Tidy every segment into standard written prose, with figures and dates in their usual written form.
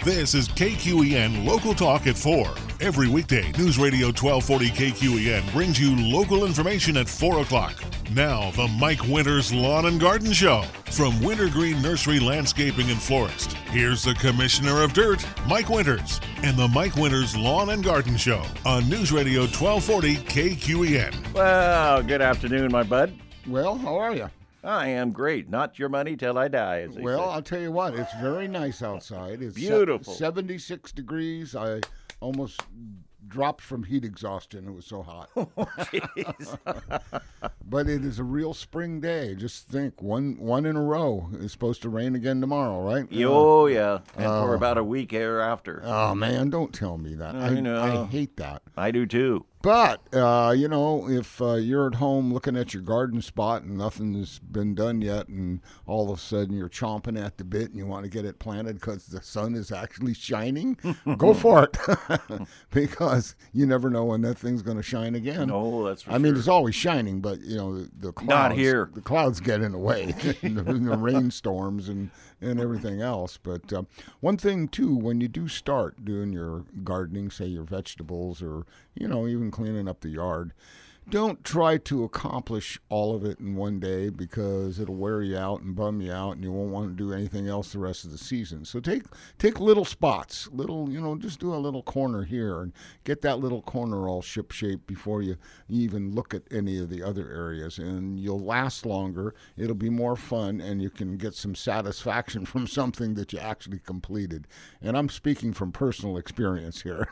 This is KQEN Local Talk at 4. Every weekday, News Radio 1240 KQEN brings you local information at 4 o'clock. Now, the Mike Winters Lawn and Garden Show from Wintergreen Nursery Landscaping and Florist. Here's the Commissioner of Dirt, Mike Winters, and the Mike Winters Lawn and Garden Show on News Radio 1240 KQEN. Well, good afternoon, my bud. Well, how are you? I am great. Not your money till I die, as they Well, say. I'll tell you what, it's very nice outside. It's Beautiful. 76 degrees. I almost dropped from heat exhaustion. It was so hot. Jeez. But it is a real spring day. Just think, one in a row. It's supposed to rain again tomorrow, right? Oh, yeah. And for about a week thereafter. Oh, man, don't tell me that. I know. I hate that. I do, too. But, if you're at home looking at your garden spot and nothing has been done yet, and all of a sudden you're chomping at the bit and you want to get it planted because the sun is actually shining, go for it. Because you never know when that thing's going to shine again. No, that's for sure. I mean, it's always shining, but, the clouds. Not here. The clouds get in the way, in the rainstorms and everything else. But one thing, too, when you do start doing your gardening, say your vegetables or, even cleaning up the yard, don't try to accomplish all of it in one day because it'll wear you out and bum you out and you won't want to do anything else the rest of the season. So take little spots, just do a little corner here and get that little corner all ship-shape before you even look at any of the other areas. And you'll last longer, it'll be more fun, and you can get some satisfaction from something that you actually completed. And I'm speaking from personal experience here.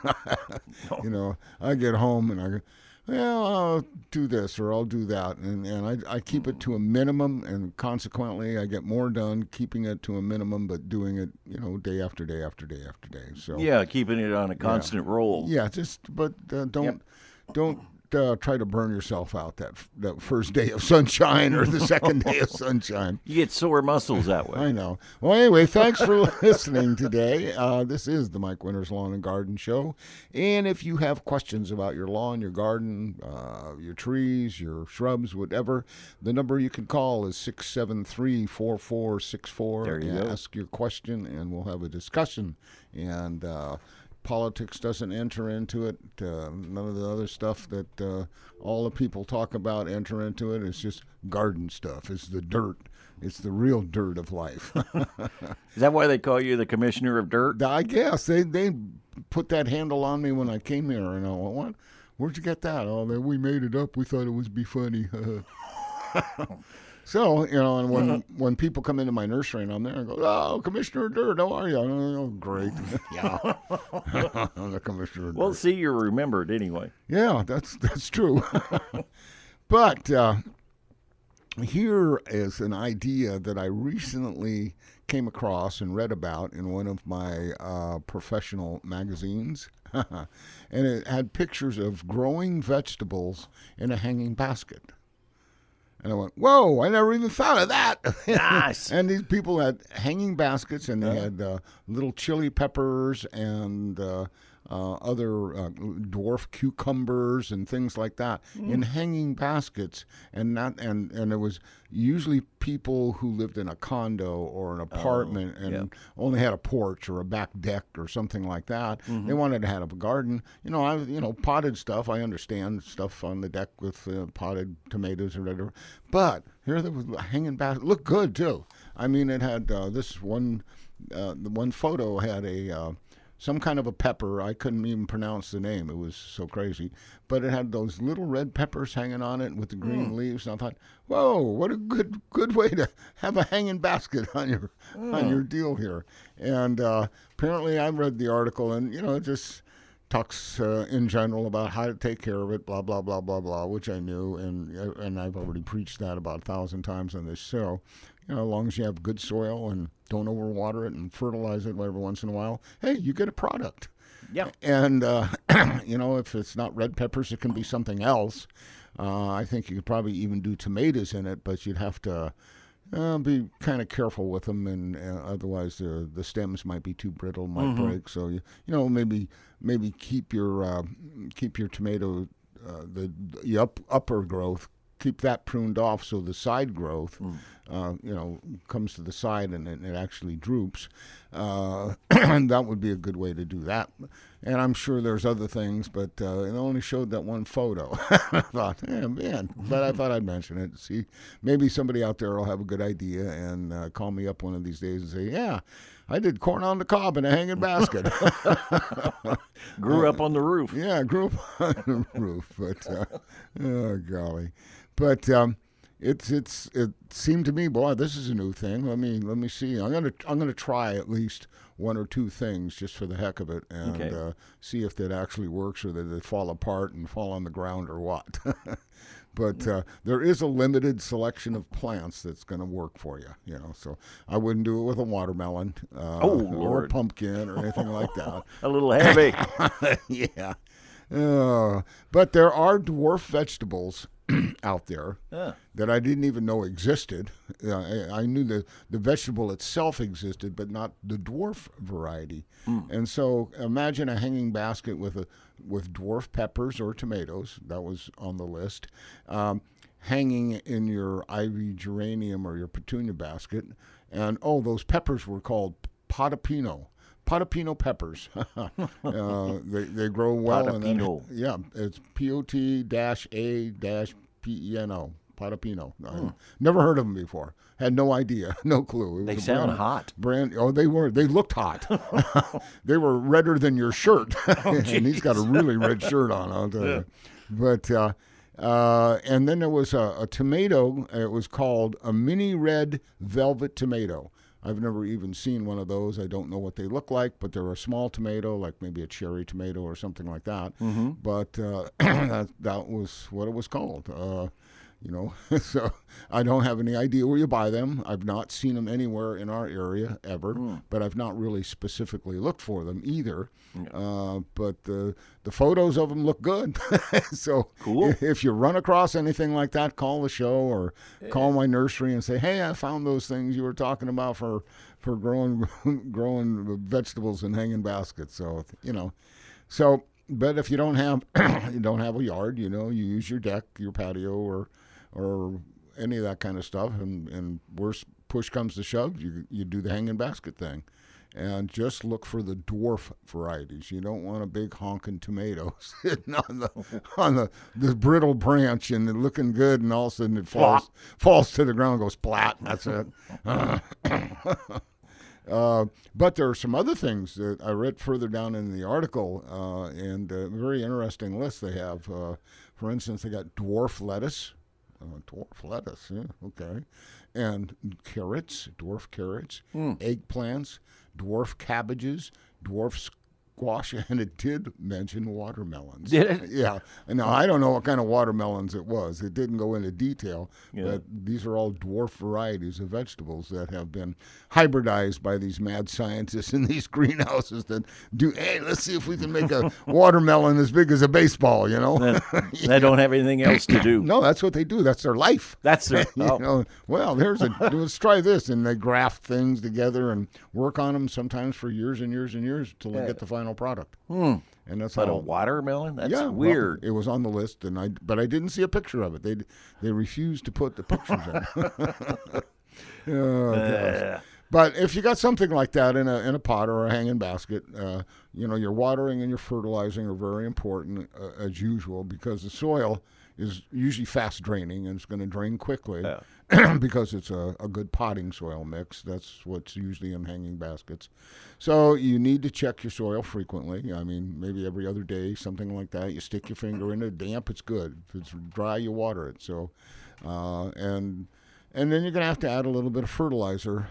I get home and I go, well, I'll do this or I'll do that. And I keep it to a minimum, and consequently I get more done keeping it to a minimum, but doing it, day after day after day after day. So Yeah, keeping it on a constant roll. Yeah, don't try to burn yourself out that first day of sunshine or the second day of sunshine. You get sore muscles that way. I know. Well, anyway, thanks for listening today. This is the Mike Winters Lawn and Garden Show. And if you have questions about your lawn, your garden, your trees, your shrubs, whatever, the number you can call is 673-4464. There you go. Ask your question, and we'll have a discussion. And politics doesn't enter into it. None of the other stuff that all the people talk about enter into it. It's just garden stuff. It's the dirt. It's the real dirt of life. Is that why they call you the Commissioner of Dirt? I guess. They put that handle on me when I came here, and I went, what? Where'd you get that? Oh, we made it up. We thought it would be funny. So, and when people come into my nursery and I'm there, I go, oh, Commissioner of Dirt, how are you? Oh, great. Yeah. I'm the Commissioner of Dirt. Well, see, you're remembered anyway. Yeah, that's true. But here is an idea that I recently came across and read about in one of my professional magazines. And it had pictures of growing vegetables in a hanging basket. And I went, whoa, I never even thought of that. Nice. And these people had hanging baskets, and they had little chili peppers and other dwarf cucumbers and things like that in hanging baskets. And it was usually people who lived in a condo or an apartment and only had a porch or a back deck or something like that. They wanted to have a garden. Potted stuff. I understand stuff on the deck with potted tomatoes or whatever. But here there was a hanging basket. Looked good too. I mean, it had this one. The one photo had some kind of a pepper. I couldn't even pronounce the name. It was so crazy. But it had those little red peppers hanging on it with the green leaves. And I thought, whoa, what a good way to have a hanging basket on your deal here. And apparently I read the article, and, it just talks in general about how to take care of it, blah, blah, blah, blah, blah, which I knew. And I've already preached that about 1,000 times on this show. As long as you have good soil and don't overwater it and fertilize it every once in a while, hey, you get a product. Yeah. And, if it's not red peppers, it can be something else. I think you could probably even do tomatoes in it, but you'd have to be kind of careful with them, and otherwise the stems might be too brittle, might break. So, maybe keep your tomato, the upper growth, keep that pruned off so the side growth comes to the side and it actually droops. That would be a good way to do that. And I'm sure there's other things, but it only showed that one photo. I thought, man, but I thought I'd mention it. See, maybe somebody out there will have a good idea and call me up one of these days and say, yeah, I did corn on the cob in a hanging basket. Grew up on the roof. Yeah, grew up on the roof. But, oh, golly. But it seemed to me, boy, this is a new thing. Let me see. I'm gonna try at least one or two things just for the heck of it, and see if that actually works or that they fall apart and fall on the ground or what. But there is a limited selection of plants that's going to work for you, So I wouldn't do it with a watermelon or a pumpkin or anything like that. A little heavy. Yeah. But there are dwarf vegetables out there that I didn't even know existed. I knew the vegetable itself existed, but not the dwarf variety. And so imagine a hanging basket with dwarf peppers or tomatoes. That was on the list. Hanging in your ivy geranium or your petunia basket. And, those peppers were called potapino. Potapino peppers. They grow well. Potapino. It's Pot-A-Peno. Potapino. Never heard of them before. Had no idea, no clue. They sound hot. They were. They looked hot. They were redder than your shirt. And he's got a really red shirt on, I'll tell you. But and then there was a tomato. It was called a mini red velvet tomato. I've never even seen one of those. I don't know what they look like, but they're a small tomato, like maybe a cherry tomato or something like that. Mm-hmm. But that was what it was called. So I don't have any idea where you buy them. I've not seen them anywhere in our area ever, but I've not really specifically looked for them either. But the photos of them look good. So cool. If you run across anything like that, call the show or call my nursery and say, hey, I found those things you were talking about for growing vegetables in hanging baskets. So, but if you don't have a yard, you use your deck, your patio, or any of that kind of stuff, and worst push comes to shove, you do the hanging basket thing, and just look for the dwarf varieties. You don't want a big honking tomato sitting on the brittle branch and looking good, and all of a sudden it falls to the ground and goes splat. That's it. But there are some other things that I read further down in the article, and a very interesting list they have. For instance, they got dwarf lettuce. Dwarf lettuce, yeah, okay. And dwarf carrots, eggplants, dwarf cabbages, dwarf squash, and it did mention watermelons. Did it? Yeah. And now I don't know what kind of watermelons it was. It didn't go into detail, but these are all dwarf varieties of vegetables that have been hybridized by these mad scientists in these greenhouses that let's see if we can make a watermelon as big as a baseball, They don't have anything else to do. No, that's what they do. That's their life. That's their, let's try this. And they graft things together and work on them sometimes for years and years and years until they get the final product. And that's a watermelon? That's weird. Well, it was on the list, but I didn't see a picture of it. They refused to put the pictures in. Oh, but if you got something like that in a pot or a hanging basket, your watering and your fertilizing are very important as usual, because the soil is usually fast draining and it's going to drain quickly because it's a good potting soil mix. That's what's usually in hanging baskets. So you need to check your soil frequently. I mean, maybe every other day, something like that. You stick your finger in it. Damp, it's good. If it's dry, you water it. So, and then you're going to have to add a little bit of fertilizer,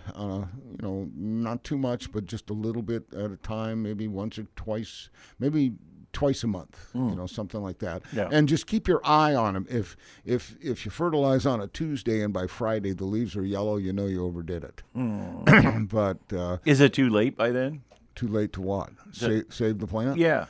not too much, but just a little bit at a time, maybe once or twice, maybe twice a month, something like that. Yeah. And just keep your eye on them. If you fertilize on a Tuesday and by Friday the leaves are yellow, you overdid it. But is it too late by then? Too late to what? Save the plant? Yeah.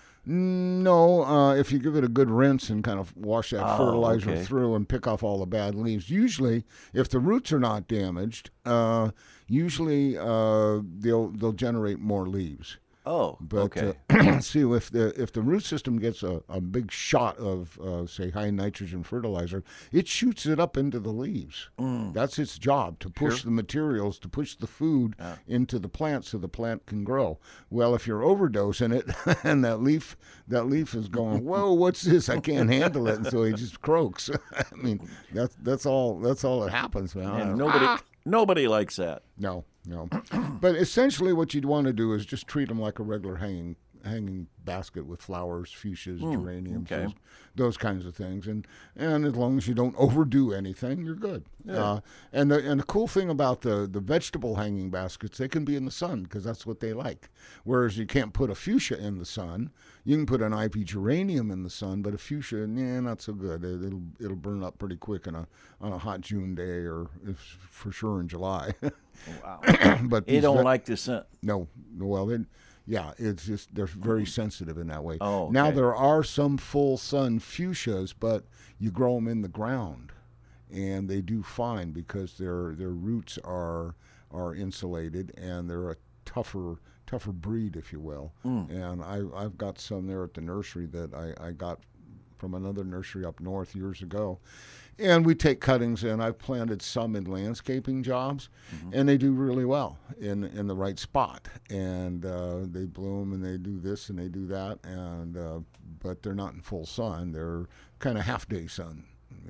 No, if you give it a good rinse and kind of wash that fertilizer through and pick off all the bad leaves. Usually, if the roots are not damaged, they'll generate more leaves. Oh, But okay. see, if the root system gets a big shot of say high nitrogen fertilizer, it shoots it up into the leaves. That's its job, to push the materials, to push the food into the plant so the plant can grow. Well, if you're overdosing it and that leaf is going, whoa, what's this? I can't handle it, and so he just croaks. I mean, that's all that happens, man. And nobody likes that. No. But essentially what you'd want to do is just treat them like a regular hanging basket with flowers, fuchsias, geraniums, okay. those kinds of things. And as long as you don't overdo anything, you're good. Yeah. And the cool thing about the vegetable hanging baskets, they can be in the sun because that's what they like. Whereas you can't put a fuchsia in the sun. You can put an ivy geranium in the sun, but a fuchsia, not so good. It'll burn up pretty quick on a hot June day, or for sure in July. Wow. But They don't like the sun. No. Well, it's just they're very sensitive in that way. Oh, okay. Now there are some full sun fuchsias, but you grow them in the ground, and they do fine because their roots are insulated, and they're a tougher breed, if you will. And I've got some there at the nursery that I got from another nursery up north years ago. And we take cuttings, and I've planted some in landscaping jobs, and they do really well in the right spot. And they bloom, and they do this, and they do that, and but they're not in full sun. They're kind of half-day sun,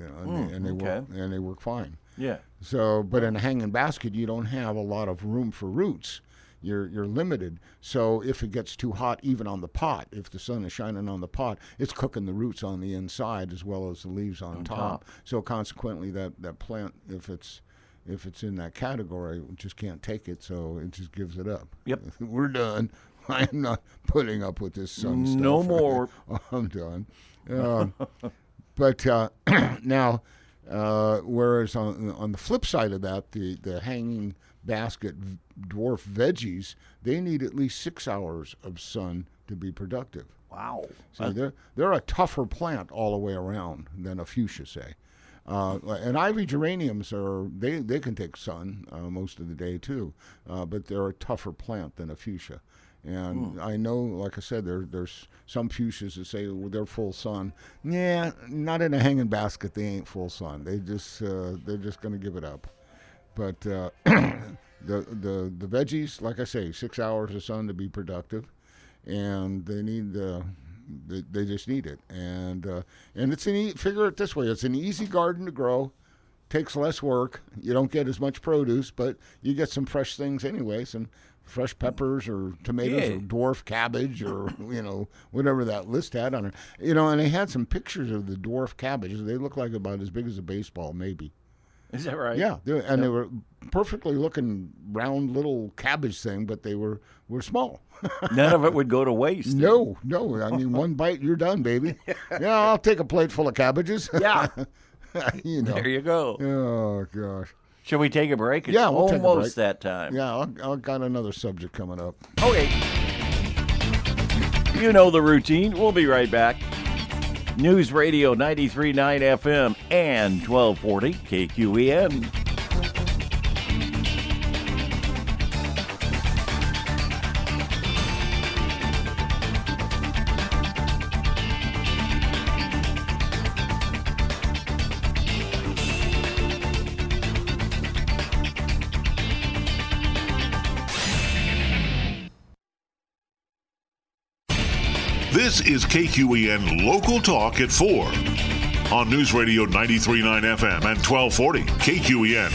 and they work fine. Yeah. So, but in a hanging basket, you don't have a lot of room for roots. You're limited. So if it gets too hot, even on the pot, if the sun is shining on the pot, it's cooking the roots on the inside as well as the leaves on top. So consequently, that plant, if it's in that category, just can't take it. So it just gives it up. Yep. We're done. I am not putting up with this sun stuff. No more. I'm done. But now, whereas on the flip side of that, the hanging basket dwarf veggies, they need at least 6 hours of sun to be productive. Wow. So they're a tougher plant all the way around than a fuchsia, say. And ivy geraniums they can take sun most of the day too, but they're a tougher plant than a fuchsia. And I know, like I said, there's some fuchsias that say they're full sun. Yeah, not in a hanging basket. They ain't full sun. They're just going to give it up. But the veggies, like I say, 6 hours of sun to be productive, and they need they just need it. And it's figure it this way: it's an easy garden to grow, takes less work. You don't get as much produce, but you get some fresh things anyway. Some fresh peppers or tomatoes or dwarf cabbage or whatever that list had on it. And they had some pictures of the dwarf cabbages. They look like about as big as a baseball, maybe. Is that right? Yeah, they were perfectly looking round little cabbage thing, but they were small. None of it would go to waste. No. I mean, one bite, you're done, baby. Yeah, I'll take a plate full of cabbages. Yeah. There you go. Oh, gosh. Shall we take a break? It's Yeah, we'll take a break. almost that time. Yeah, I've got another subject coming up. Okay. You know the routine. We'll be right back. News Radio 93.9 FM and 1240 KQEN. This is KQEN Local Talk at 4 on News Radio 93.9 FM and 1240 KQEN.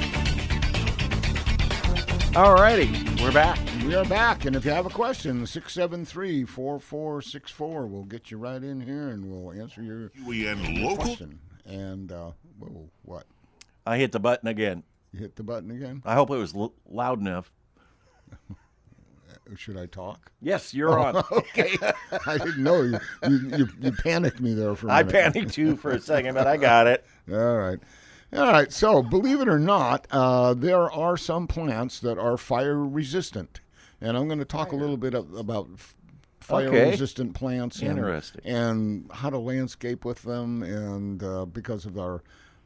All righty, we're back. We are back, and if you have a question, 673-4464. We'll get you right in here, and we'll answer your question. And, what? I hit the button again. You hit the button again? I hope it was loud enough. Should I talk? Yes, you're on. Okay. I didn't know. You panicked me there for a minute. I panicked too for a second, but I got it. All right. So, believe it or not, there are some plants that are fire resistant. And I'm going to talk a little bit about fire-resistant plants. Interesting. And how to landscape with them, and because of our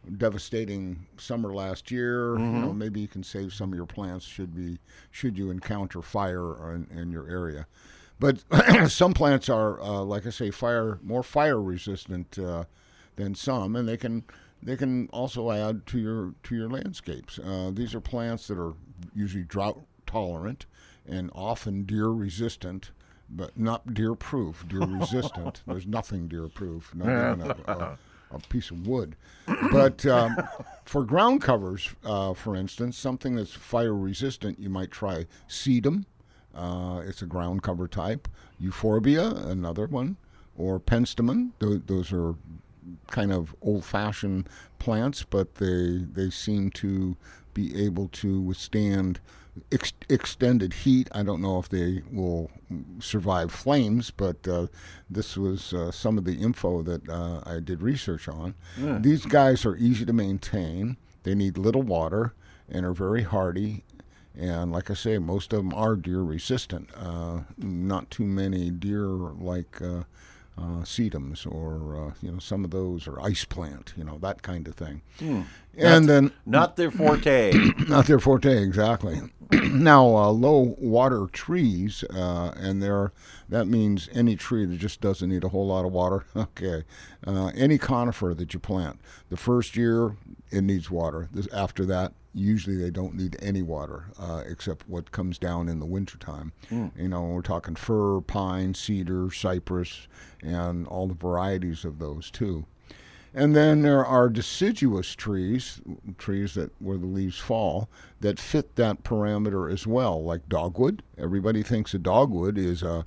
devastating summer last year, maybe you can save some of your plants should you encounter fire in your area. But some plants are, like I say, more fire resistant than some, and they can also add to your landscapes. These are plants that are usually drought tolerant and often deer resistant, but not deer proof. Deer resistant. There's nothing deer proof. Not even a piece of wood. But for ground covers, for instance, something that's fire resistant, you might try sedum. It's a ground cover type. Euphorbia, another one, or penstemon. Those are kind of old-fashioned plants, but they seem to be able to withstand extended heat. I don't know if they will survive flames, but this was some of the info that I did research on. Yeah. These guys are easy to maintain. They need little water and are very hardy. And like I say, most of them are deer resistant. Not too many deer like sedums or some of those, or ice plant, that kind of thing. And then not their forte. Not their forte, exactly. Now, low water trees, and that means any tree that just doesn't need a whole lot of water. Okay, any conifer that you plant, the first year it needs water. After that, usually they don't need any water except what comes down in the wintertime. We're talking fir, pine, cedar, cypress, and all the varieties of those too. And then there are deciduous trees that where the leaves fall, that fit that parameter as well, like dogwood. Everybody thinks a dogwood is a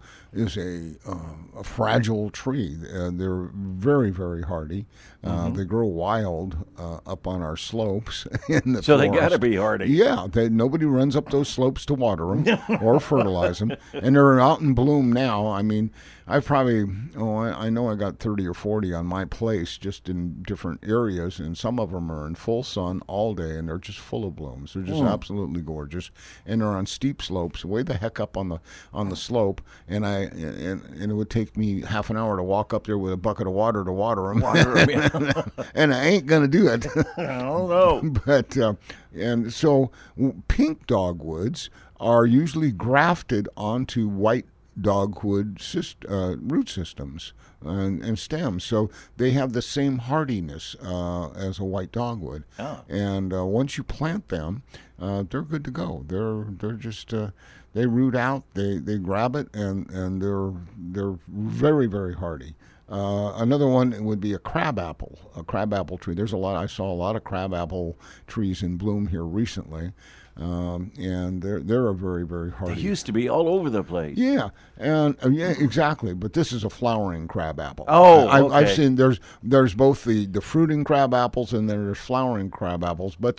fragile tree. They're very, very hardy. They grow wild up on our slopes in the so forest. They got to be hardy. Yeah, nobody runs up those slopes to water them or fertilize them, and they're out in bloom now. I mean, I know I got 30 or 40 on my place just in different areas, and some of them are in full sun all day, and they're just full of blooms. They're just absolutely gorgeous, and they're on steep slopes, way the heck up on the slope, and it would take me half an hour to walk up there with a bucket of water to water them. And I ain't gonna do it. I don't know. But and so pink dogwoods are usually grafted onto white dogwood root systems and stems, so they have the same hardiness as a white dogwood. And once you plant them, they're good to go. They're just they root out, they grab it, and they're very, very hardy. Another one would be a crabapple tree. I saw a lot of crabapple trees in bloom here recently. And they're a very, very hardy. They used to be all over the place. Yeah, and yeah, exactly. But this is a flowering crabapple. Oh, okay. I've seen there's both the fruiting crabapples and there's flowering crabapples, but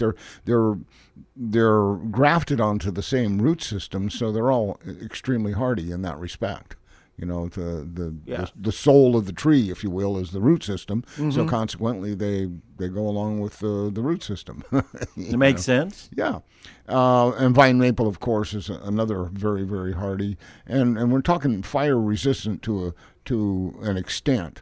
they're grafted onto the same root system, so they're all extremely hardy in that respect. The soul of the tree, if you will, is the root system. So consequently, they go along with the root system. It makes sense. Yeah. And vine maple, of course, is another very, very hardy. And we're talking fire resistant to an extent.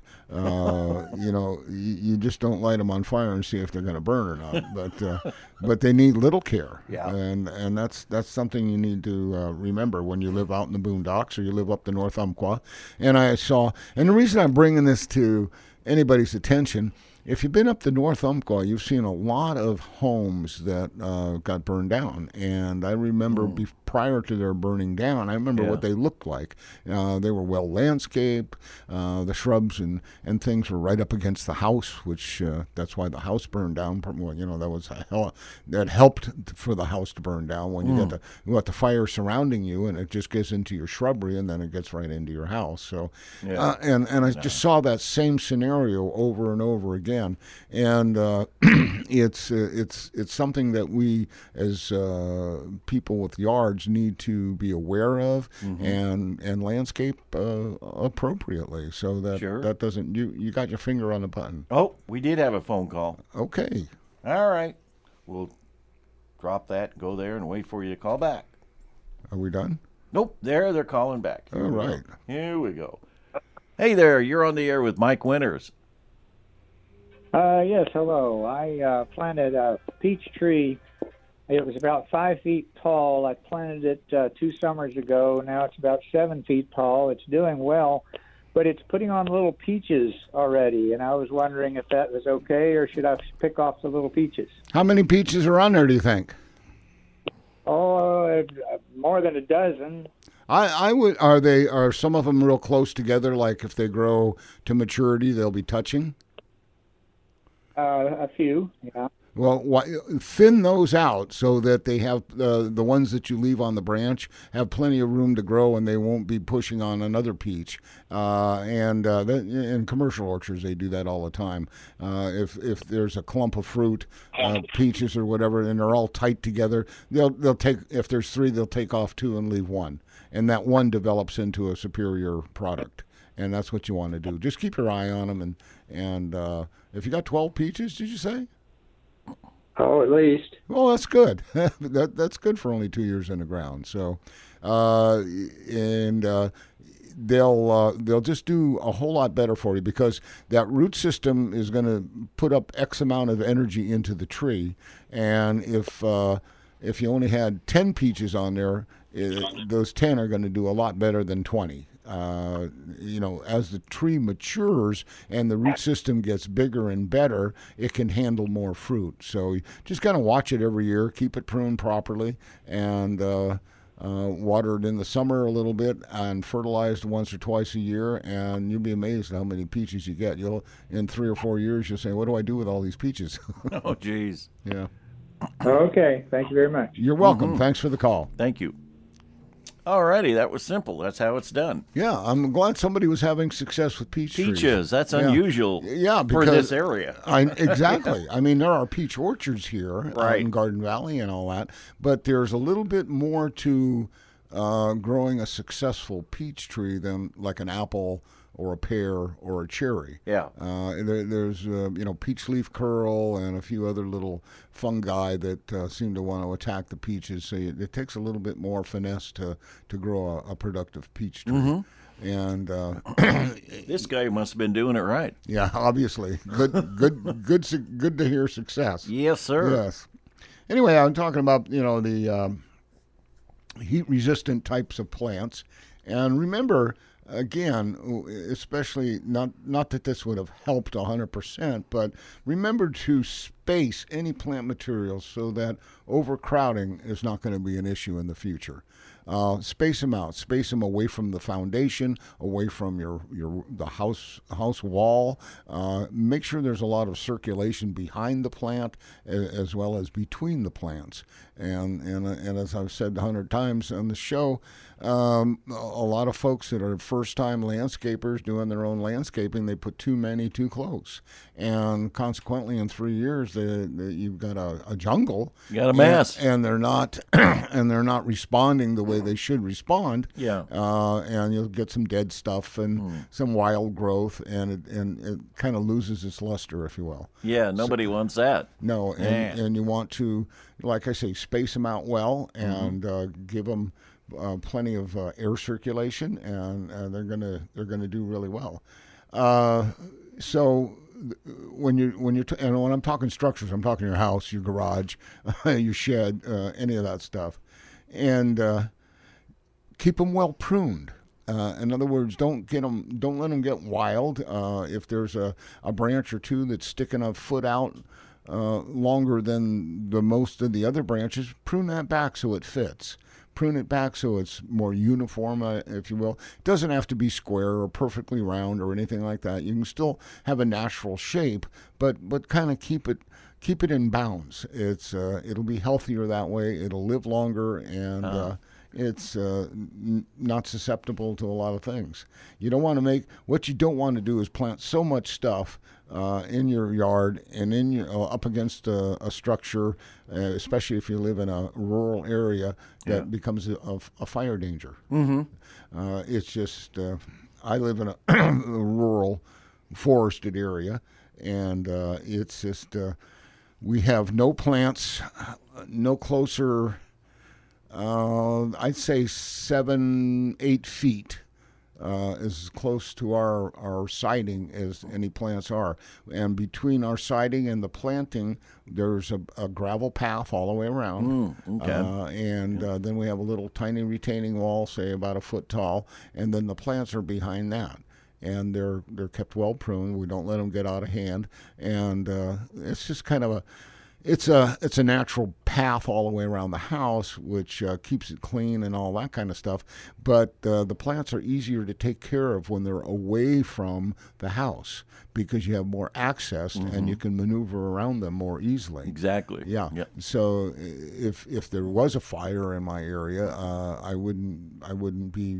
You just don't light them on fire and see if they're going to burn or not. But they need little care. Yeah. And that's something you need to remember when you live out in the boondocks or you live up the North Umpqua. And the reason I'm bringing this to anybody's attention, if you've been up the North Umpqua, you've seen a lot of homes that got burned down. And I remember prior to their burning down, I remember what they looked like. They were well landscaped. The shrubs and things were right up against the house, which that's why the house burned down. That helped for the house to burn down when you got the fire surrounding you, and it just gets into your shrubbery, and then it gets right into your house. So, and I just saw that same scenario over and over again. And it's something that we as people with yards need to be aware of and landscape appropriately, so that that doesn't you got your finger on the button. Oh, we did have a phone call. Okay. All right. We'll drop that, go there, and wait for you to call back. Are we done? Nope. They're calling back. All right. Here we go. Hey there. You're on the air with Mike Winters. Yes, hello. I planted a peach tree. It was about 5 feet tall. I planted it 2 summers ago. Now it's about 7 feet tall. It's doing well, but it's putting on little peaches already, and I was wondering if that was okay, or should I pick off the little peaches? How many peaches are on there, do you think? Oh, more than a dozen. I would. Are some of them real close together? Like if they grow to maturity, they'll be touching. A few, yeah. Well, thin those out so that they have the ones that you leave on the branch have plenty of room to grow, and they won't be pushing on another peach. And in commercial orchards, they do that all the time. If there's a clump of fruit, peaches or whatever, and they're all tight together, they'll take, if there's 3, they'll take off 2 and leave 1, and that 1 develops into a superior product. And that's what you want to do. Just keep your eye on them, and if you got 12 peaches, did you say? Oh, at least. Well, that's good. That's good for only 2 years in the ground. So, they'll just do a whole lot better for you, because that root system is going to put up X amount of energy into the tree, and if you only had 10 peaches on there, those 10 are going to do a lot better than 20. As the tree matures and the root system gets bigger and better, it can handle more fruit. So you just got to watch it every year, keep it pruned properly, and water it in the summer a little bit, and fertilized once or twice a year, and you'll be amazed at how many peaches you get. In 3 or 4 years, you'll say, what do I do with all these peaches? Oh, geez. Yeah. Okay. Thank you very much. You're welcome. Thanks for the call. Thank you. Alrighty, that was simple. That's how it's done. Yeah, I'm glad somebody was having success with peaches. Peaches, that's unusual for this area. Exactly. I mean, there are peach orchards here out in Garden Valley and all that, but there's a little bit more to growing a successful peach tree than like an apple or a pear or a cherry. Yeah. There's peach leaf curl and a few other little fungi that seem to want to attack the peaches. So it takes a little bit more finesse to grow a productive peach tree. Mm-hmm. And this guy must have been doing it right. Yeah, obviously. Good to hear success. Yes, sir. Yes. Anyway, I'm talking about the heat-resistant types of plants, and remember. Again, especially not that this would have helped 100%, but remember to space any plant materials so that overcrowding is not going to be an issue in the future. Space them out. Space them away from the foundation, away from the house wall. Make sure there's a lot of circulation behind the plant as well as between the plants. And as I've said 100 times on the show, a lot of folks that are first-time landscapers doing their own landscaping, they put too many too close, and consequently, in 3 years, you've got a jungle. You got a mess, and they're not responding the way they should respond. Yeah, and you'll get some dead stuff and some wild growth, and it kind of loses its luster, if you will. Yeah, nobody wants that. No, and you want to, like I say, space them out well and give them plenty of air circulation, and they're gonna do really well. So when I'm talking structures, I'm talking your house, your garage, your shed, any of that stuff, and keep them well pruned. In other words, don't let them get wild. If there's a branch or two that's sticking a foot out longer than the most of the other branches, prune that back so it fits. Prune it back so it's more uniform, if you will. It doesn't have to be square or perfectly round or anything like that. You can still have a natural shape, but kind of keep it in bounds. It'll be healthier that way. It'll live longer, and it's not susceptible to a lot of things. What you don't want to do is plant so much stuff in your yard and up against a structure, especially if you live in a rural area, that becomes a fire danger. Mm-hmm. It's just I live in a rural forested area, and it's just we have no plants, no closer. I'd say 7-8 feet as close to our siding as any plants are. And between our siding and the planting, there's a gravel path all the way around. Then we have a little tiny retaining wall, say about a foot tall, and then the plants are behind that. And they're kept well pruned. We don't let them get out of hand, and it's just kind of it's a natural path all the way around the house, which keeps it clean and all that kind of stuff. But the plants are easier to take care of when they're away from the house because you have more access and you can maneuver around them more easily. Exactly. Yeah. Yep. So if there was a fire in my area, I wouldn't be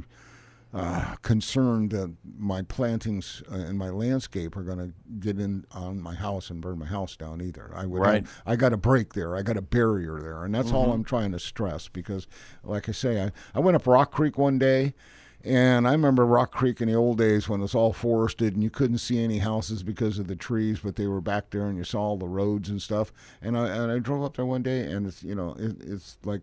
concerned that my plantings and my landscape are going to get in on my house and burn my house down either. I got a break there. I got a barrier there, and that's all I'm trying to stress because, like I say, I went up Rock Creek one day, and I remember Rock Creek in the old days when it was all forested and you couldn't see any houses because of the trees, but they were back there and you saw all the roads and stuff. And I drove up there one day, and it's like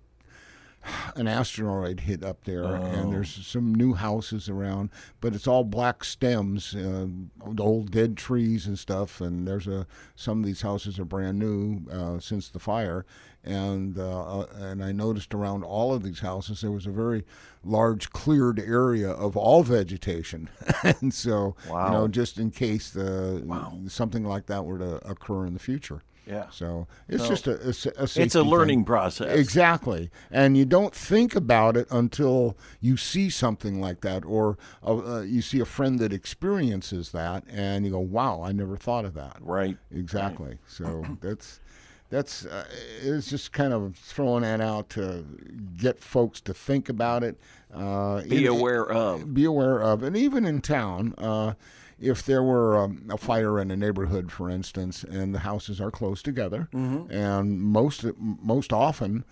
an asteroid hit up there, and there's some new houses around, but it's all black stems, old dead trees and stuff. And there's some of these houses are brand new since the fire, and I noticed around all of these houses there was a very large cleared area of all vegetation, and so just in case something like that were to occur in the future. Yeah. So it's just a safety it's a learning thing. process. Exactly. And you don't think about it until you see something like that, or you see a friend that experiences that, and you go, wow, I never thought of that. Right. Exactly. Right. So that's it's just kind of throwing that out to get folks to think about it. Be aware of. And even in town, if there were a fire in a neighborhood, for instance, and the houses are close together, and most often,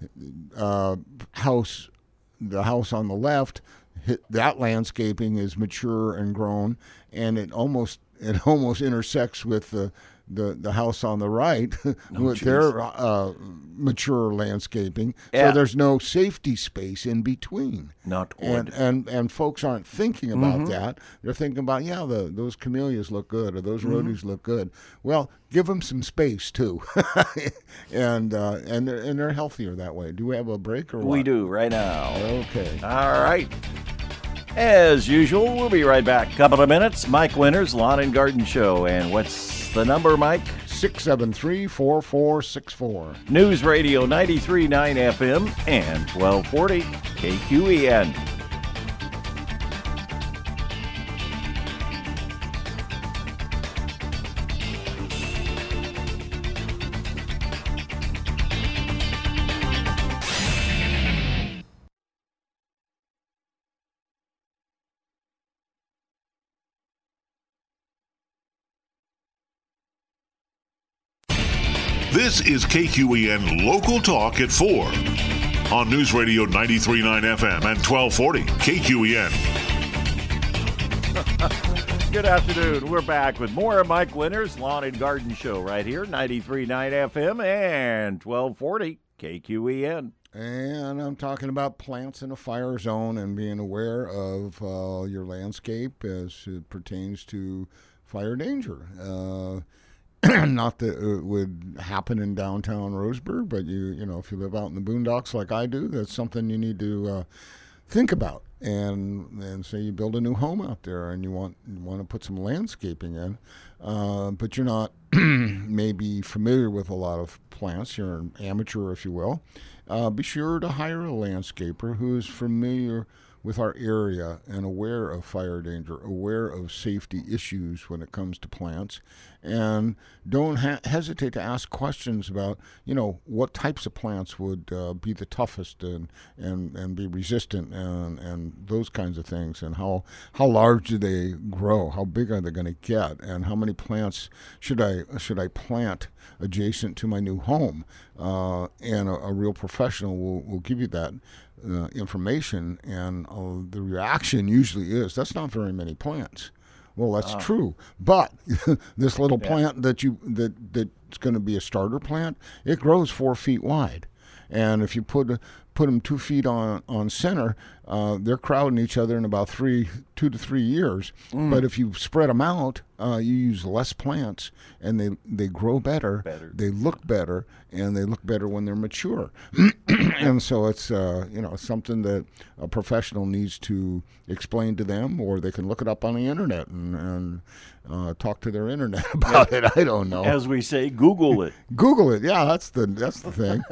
the house on the left, that landscaping is mature and grown, and it almost intersects with the house on the right with their mature landscaping. Yeah. So there's no safety space in between. Not wood. And folks aren't thinking about that. They're thinking about, those camellias look good, or those rhodies look good. Well, give them some space too, and they're healthier that way. Do we have a break or what? We do right now. Okay. All right. As usual, we'll be right back. Couple of minutes. Mike Winters, Lawn and Garden Show. And what's the number, Mike? 673-4464. News Radio 93.9 FM and 1240 KQEN. This is KQEN Local Talk at 4 on News Radio 93.9 FM and 1240 KQEN. Good afternoon. We're back with more of Mike Winters, Lawn and Garden Show right here, 93.9 FM and 1240 KQEN. And I'm talking about plants in a fire zone and being aware of your landscape as it pertains to fire danger. Not that it would happen in downtown Roseburg, but you know, if you live out in the boondocks like I do, that's something you need to think about. And say you build a new home out there and you want to put some landscaping in, but you're not maybe familiar with a lot of plants. You're an amateur, if you will. Be sure to hire a landscaper who is familiar with our area and aware of fire danger, aware of safety issues when it comes to plants, and don't hesitate to ask questions about, you know, what types of plants would be the toughest and be resistant and those kinds of things, and how large do they grow, how big are they going to get, and how many plants should I plant adjacent to my new home, and a real professional will give you that information, and the reaction usually is, that's not very many plants. Well, that's true, but this little plant that's going to be a starter plant, it grows 4 feet wide, and if you put them 2 feet on center, they're crowding each other in about 2 to 3 years. But if you spread them out, you use less plants, and they grow better. They look better, and they look better when they're mature. And so it's something that a professional needs to explain to them, or they can look it up on the internet and talk to their internet about it. I don't know. As we say, Google it. Google it. Yeah, that's the thing.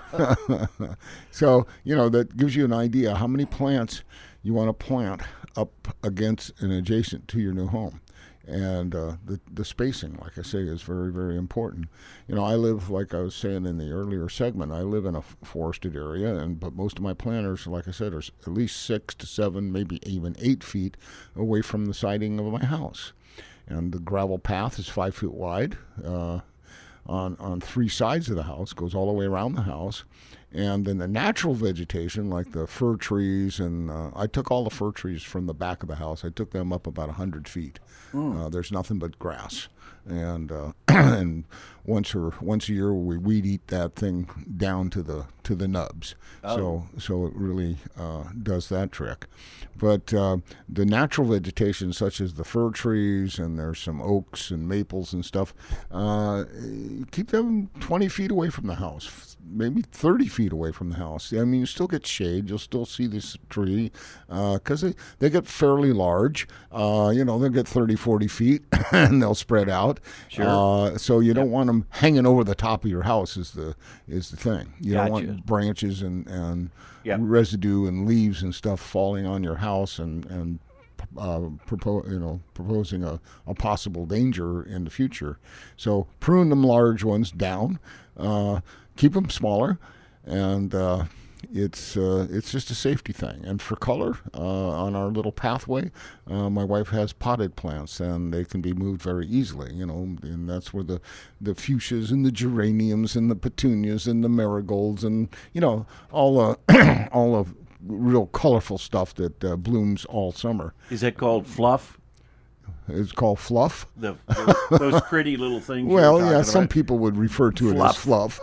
So that gives you an idea how many plants you want to plant up against and adjacent to your new home. And the spacing, like I say, is very, very important. I live, like I was saying in the earlier segment, I live in a forested area, but most of my planters, like I said, are at least 6 to 7, maybe even 8 feet away from the siding of my house. And the gravel path is 5 feet wide on 3 sides of the house, goes all the way around the house. And then the natural vegetation, like the fir trees, and I took all the fir trees from the back of the house. I took them up about 100 feet. There's nothing but grass. And and once a year we weed eat that thing down to the nubs. So it really does that trick. But the natural vegetation, such as the fir trees, and there's some oaks and maples and stuff, keep them 20 feet away from the house, maybe 30 feet away from the house. I mean, you still get shade. You'll still see this tree because they get fairly large. They'll get 30, 40 feet, and they'll spread out. Sure. So you don't want them hanging over the top of your house is the thing. You don't want branches and residue and leaves and stuff falling on your house and proposing a possible danger in the future. So prune them large ones down, keep them smaller, and it's just a safety thing. And for color, on our little pathway, my wife has potted plants, and they can be moved very easily, and that's where the fuchsias and the geraniums and the petunias and the marigolds and, all the real colorful stuff that blooms all summer. Is that called fluff? It's called fluff. Those pretty little things. Well, yeah, some people would refer to it as fluff.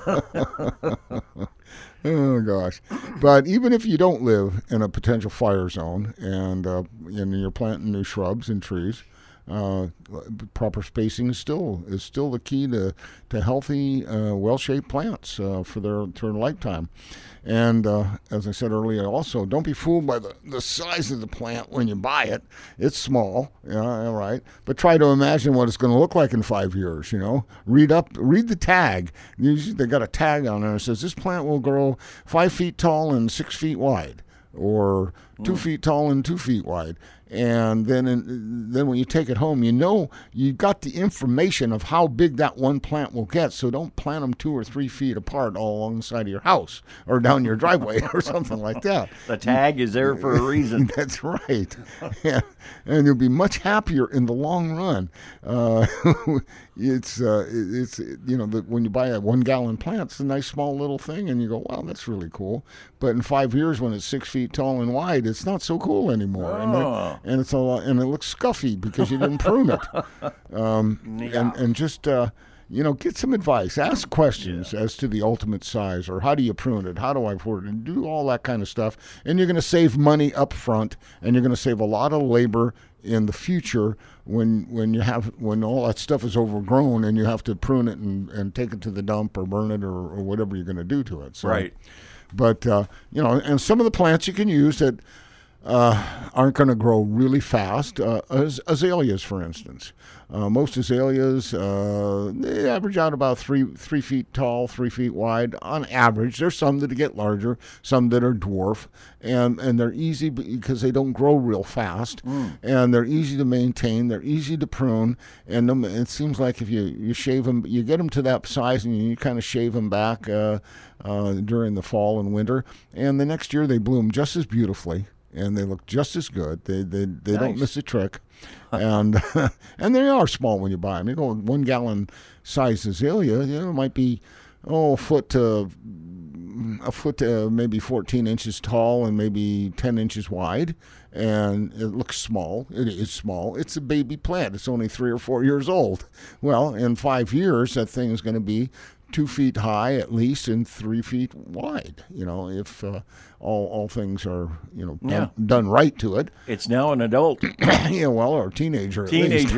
Oh, gosh. But even if you don't live in a potential fire zone and you're planting new shrubs and trees, proper spacing is still the key to healthy, well-shaped plants for their lifetime. And as I said earlier, also, don't be fooled by the size of the plant when you buy it. It's small, all right. But try to imagine what it's going to look like in 5 years, Read the tag. Usually they got a tag on there that says this plant will grow 5 feet tall and 6 feet wide, or 2 feet tall and 2 feet wide. And then when you take it home, you got the information of how big that one plant will get. So don't plant them 2 or 3 feet apart all along the side of your house or down your driveway or something like that. The tag is there for a reason. That's right. Yeah. And you'll be much happier in the long run. It's when you buy a 1 gallon plant, it's a nice small little thing, and you go, wow, that's really cool. But in 5 years, when it's 6 feet tall and wide, it's not so cool anymore. Oh. And it's and it looks scuffy because you didn't prune it. And just get some advice. Ask questions as to the ultimate size, or how do you prune it? How do I afford it? And do all that kind of stuff. And you're going to save money up front, and you're going to save a lot of labor in the future when all that stuff is overgrown and you have to prune it and take it to the dump or burn it or whatever you're going to do to it. So, right. But and some of the plants you can use that aren't going to grow really fast. Azaleas, for instance. Most azaleas, they average out about 3 feet tall, 3 feet wide on average. There's some that get larger, some that are dwarf, and they're easy because they don't grow real fast, and they're easy to maintain. They're easy to prune, and it seems like if you shave them, you get them to that size, and you kind of shave them back during the fall and winter, and the next year they bloom just as beautifully. And they look just as good. They nice. Don't miss a trick, and they are small when you buy them. You go 1 gallon size azalea, it might be a foot to maybe 14 inches tall and maybe 10 inches wide, and it looks small. It is small. It's a baby plant. It's only 3 or 4 years old. Well, in 5 years, that thing is going to be 2 feet high at least and 3 feet wide. If all things are done right to it. It's now an adult. Yeah, well, or a teenager. At least.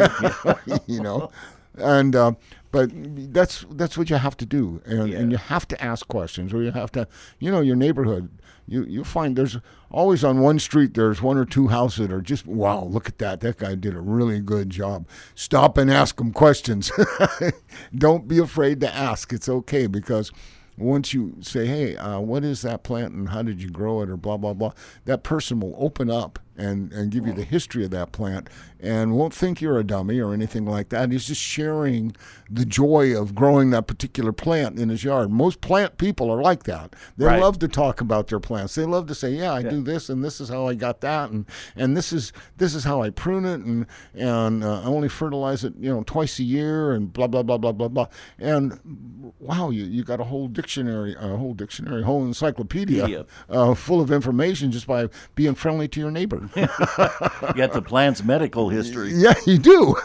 And but that's what you have to do, and you have to ask questions, or you have to, your neighborhood. You find there's always on one street there's one or two houses that are just, wow, look at that. That guy did a really good job. Stop and ask him questions. Don't be afraid to ask. It's okay, because once you say, hey, what is that plant and how did you grow it, or blah, blah, blah, that person will open up and give you the history of that plant and won't think you're a dummy or anything like that. He's just sharing the joy of growing that particular plant in his yard. Most plant people are like that. They love to talk about their plants. They love to say, I do this, and this is how I got that, and this is how I prune it, and I only fertilize it, twice a year, and blah, blah, blah, blah, blah, blah. And wow, you got a whole whole encyclopedia full of information just by being friendly to your neighbor. You got the plant's medical history. Yeah, you do.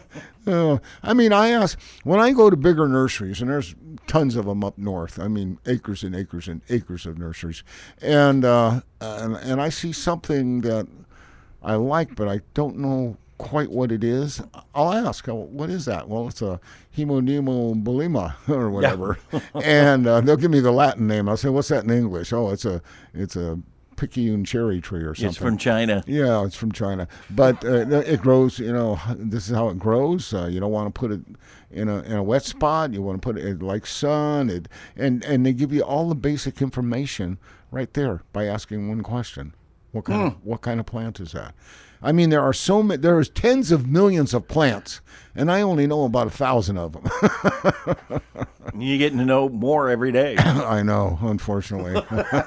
I ask, when I go to bigger nurseries, and there's tons of them up north, acres and acres and acres of nurseries, and I see something that I like, but I don't know quite what it is, I'll ask, what is that? Well, it's a Hemodemolima or whatever. And they'll give me the Latin name. I'll say, what's that in English? Oh, it's a picayune cherry tree or something. It's from China. Yeah, it's from China. But it grows, this is how it grows. You don't want to put it in a wet spot. You want to put it like sun. And they give you all the basic information right there by asking one question. What kind of plant is that? There's tens of millions of plants, and I only know about 1,000 of them. You're getting to know more every day. I know, unfortunately.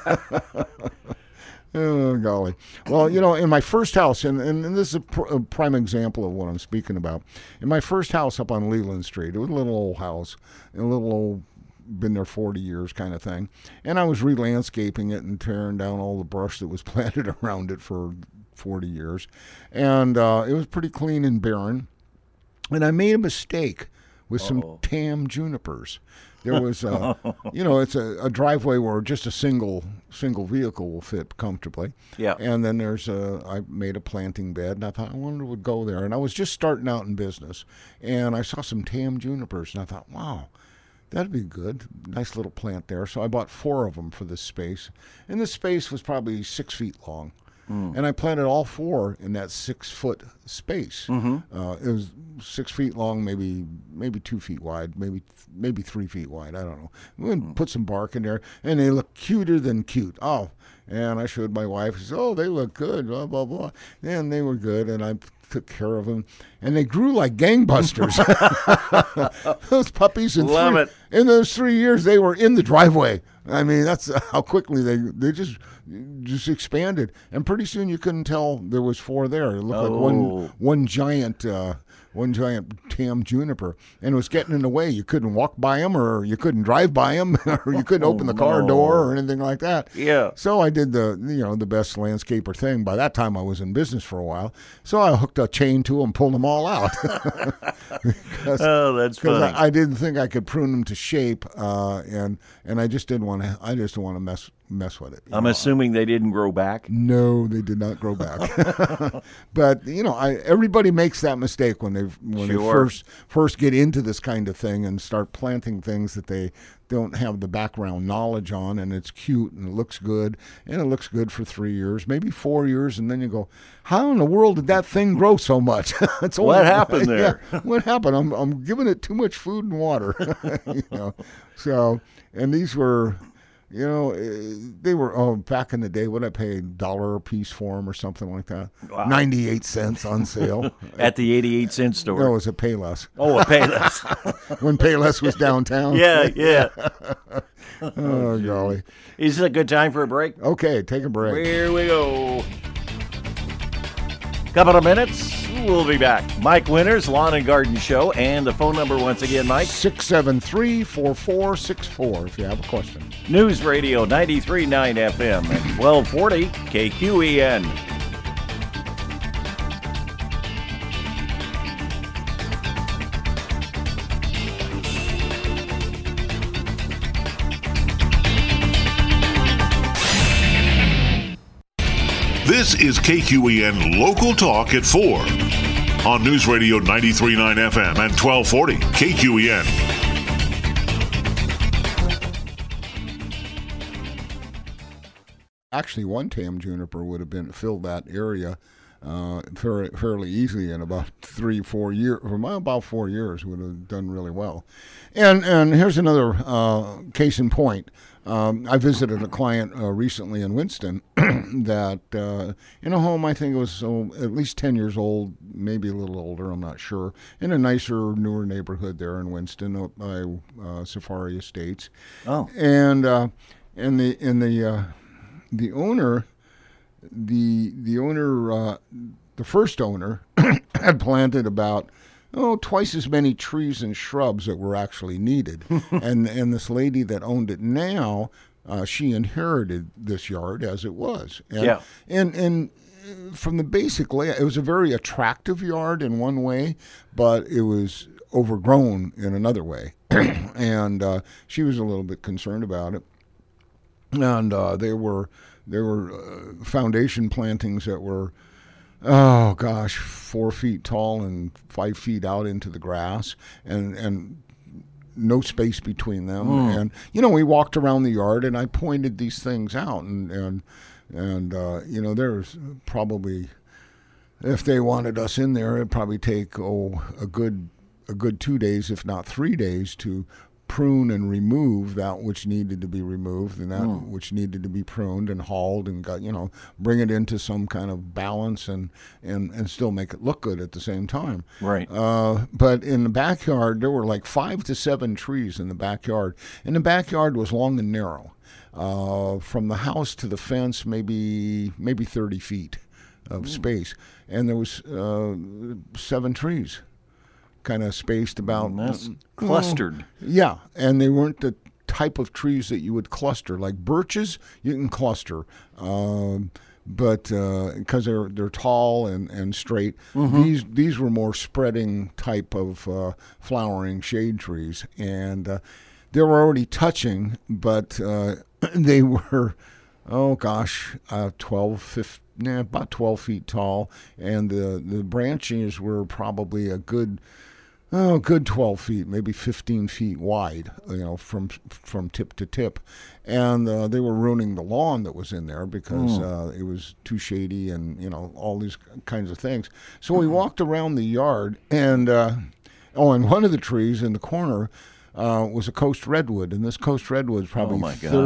Oh, golly. Well, in my first house, and this is a prime example of what I'm speaking about. In my first house up on Leland Street, it was a little old house, been there 40 years kind of thing. And I was re-landscaping it and tearing down all the brush that was planted around it for 40 years. And it was pretty clean and barren. And I made a mistake with some tam junipers. There was, it's a driveway where just a single vehicle will fit comfortably. Yeah. And then I made a planting bed, and I thought, I wonder what would go there. And I was just starting out in business, and I saw some tam junipers, and I thought, wow, that'd be good. Nice little plant there. So I bought 4 of them for this space. And this space was probably 6 feet long. And I planted all 4 in that 6-foot space. It was 6 feet long, maybe 2 feet wide, maybe 3 feet wide. I don't know. We put some bark in there, and they look cuter than cute. Oh, and I showed my wife. She said, "Oh, they look good." Blah blah blah. And they were good, and I took care of them, and they grew like gangbusters. Those puppies in those 3 years, they were in the driveway. That's how quickly they just expanded, and pretty soon you couldn't tell there was 4 there. It looked like one giant tam juniper, and it was getting in the way. You couldn't walk by them, or you couldn't drive by them, or you couldn't open the car door or anything like that. Yeah. So I did the best landscaper thing. By that time, I was in business for a while, so I hooked a chain to them, pulled them all out. That's funny. I didn't think I could prune them to shape, and I just didn't want to. I just didn't want to mess with it. I'm assuming they didn't grow back. No, they did not grow back. But everybody makes that mistake when they first get into this kind of thing and start planting things that they don't have the background knowledge on, and it's cute and it looks good, and it looks good for 3 years, maybe 4 years, and then you go, how in the world did that thing grow so much? What happened there? Yeah, what happened? I'm giving it too much food and water. So, and these were, they were, back in the day, what I paid $1 a piece for them or something like that. Wow. 98 cents on sale. At the 88-cent store. No, it was at Payless. Oh, at Payless. When Payless was downtown. Yeah. Oh, golly. Is this a good time for a break? Okay, take a break. Here we go. Couple of minutes, we'll be back. Mike Winters, Lawn and Garden Show, and the phone number once again, Mike? 673-4464 if you have a question. News Radio 93.9 FM and 1240 KQEN. This is KQEN Local Talk at 4 on News Radio 93.9 FM and 1240 KQEN. Actually, one tam juniper would have filled that area fairly easily in about 3-4 years. About 4 years would have done really well. And here's another case in point. I visited a client recently in Winston that in a home, I think it was at least 10 years old, maybe a little older, I'm not sure, in a nicer, newer neighborhood there in Winston up by Safari Estates. Oh. And the owner, the first owner had planted about twice as many trees and shrubs that were actually needed. and this lady that owned it now, she inherited this yard as it was. And from the basic layout, it was a very attractive yard in one way, but it was overgrown in another way. And she was a little bit concerned about it. And there were foundation plantings that were 4 feet tall and 5 feet out into the grass, and no space between them. And we walked around the yard, and I pointed these things out, and there's probably, if they wanted us in there, it'd probably take a good 2 days, if not 3 days, to prune and remove that which needed to be removed and that which needed to be pruned and hauled and bring it into some kind of balance and still make it look good at the same time. Right. But in the backyard, there were like 5 to 7 trees in the backyard, and the backyard was long and narrow. From the house to the fence, maybe 30 feet of space, and there was 7 trees. Kind of spaced about. And that's clustered. Yeah, and they weren't the type of trees that you would cluster. Like birches, you can cluster, but because they're tall and straight, these were more spreading type of flowering shade trees, and they were already touching, but they were about 12 feet tall, and the branches were probably a good 12 feet, maybe 15 feet wide, from tip to tip. And they were ruining the lawn that was in there because it was too shady and, all these kinds of things. So we walked around the yard, and and one of the trees in the corner was a coast redwood. And this coast redwood is probably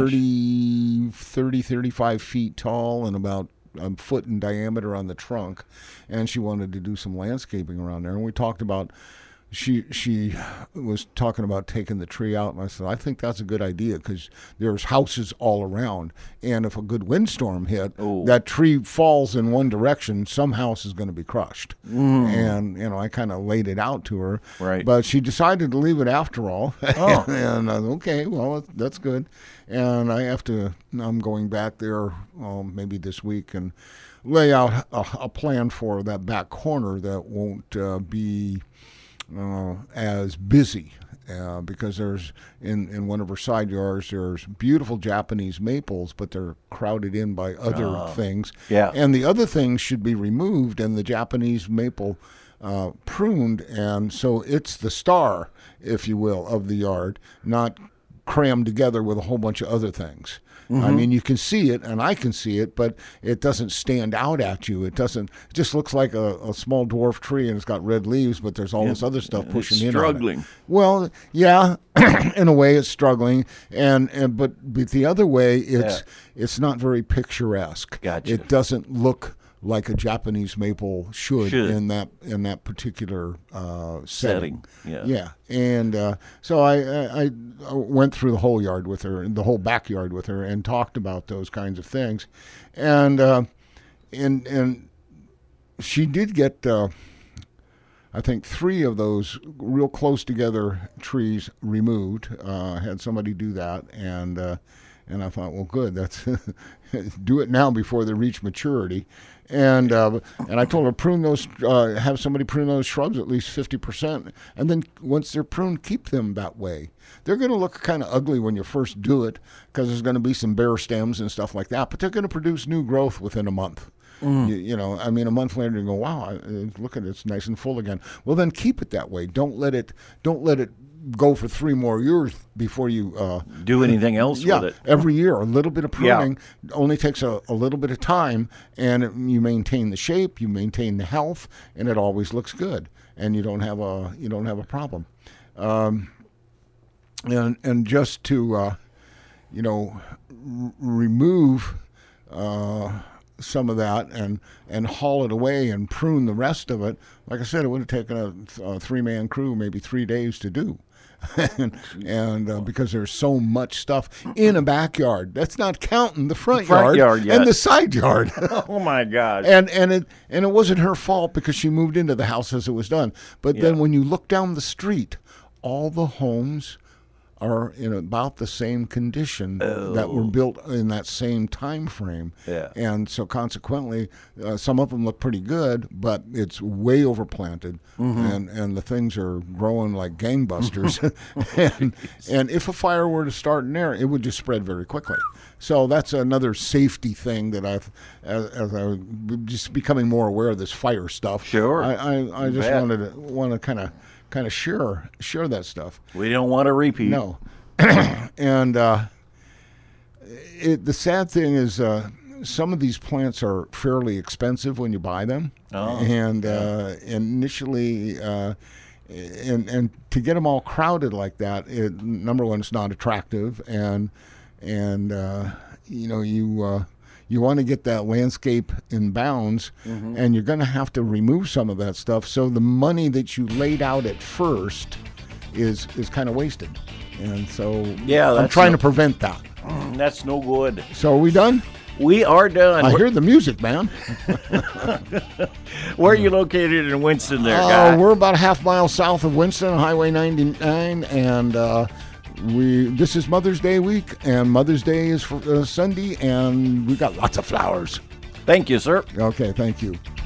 35 feet tall and about a foot in diameter on the trunk. And she wanted to do some landscaping around there. And we talked about... She was talking about taking the tree out, and I said, I think that's a good idea because there's houses all around, and if a good windstorm hit, that tree falls in one direction, some house is going to be crushed. And, I kind of laid it out to her. Right. But she decided to leave it after all. And I said, okay, well, that's good. And I'm going back there maybe this week and lay out a plan for that back corner that won't be... as busy because there's in one of her side yards there's beautiful Japanese maples, but they're crowded in by other things. Yeah. And the other things should be removed and the Japanese maple pruned, and so it's the star, if you will, of the yard, not crammed together with a whole bunch of other things. I mean, you can see it, and I can see it, but it doesn't stand out at you. It just looks like a small dwarf tree, and it's got red leaves, but there's all this other stuff pushing in struggling. on it. Well, yeah, in a way it's struggling, but the other way it's not very picturesque. Gotcha. It doesn't look like a Japanese maple should. in that particular setting. Yeah. And so I went through the whole yard with her, the whole backyard with her, and talked about those kinds of things, and she did get I think 3 of those real close together trees removed. Had somebody do that, and I thought, well, good. That's do it now before they reach maturity. And I told her have somebody prune those shrubs at least 50%, and then once they're pruned, keep them that way. They're going to look kind of ugly when you first do it because there's going to be some bare stems and stuff like that, but they're going to produce new growth within a month. You know, I mean, a month later you go, wow, look at it, it's nice and full again. Well, then keep it that way. Don't let it go for 3 more years before you do anything else with it. Every year, a little bit of pruning only takes a little bit of time, and you maintain the shape, you maintain the health, and it always looks good, and you don't have a problem. And just to remove some of that and haul it away and prune the rest of it. Like I said, it would have taken a 3-man crew maybe 3 days to do. and because there's so much stuff in a backyard. That's not counting the front yard and the side yard. Oh my gosh. And it wasn't her fault because she moved into the house as it was done. But then when you look down the street, all the homes are in about the same condition that were built in that same time frame. Yeah. And so consequently, some of them look pretty good, but it's way overplanted, and the things are growing like gangbusters. and if a fire were to start in there, it would just spread very quickly. So that's another safety thing that as I'm just becoming more aware of this fire stuff. Sure. I just want to kind of share that stuff. We don't want to repeat. No. And the sad thing is some of these plants are fairly expensive when you buy them. And initially, and to get them all crowded like that, number one, it's not attractive, and you want to get that landscape in bounds, and you're going to have to remove some of that stuff. So the money that you laid out at first is kind of wasted. And so I'm trying to prevent that. That's no good. So are we done? We are done. I hear the music, man. Where are you located in Winston there, guy? We're about a half mile south of Winston, Highway 99, and this is Mother's Day week, and Mother's Day is for Sunday, and we got lots of flowers. Thank you, sir. Okay, thank you.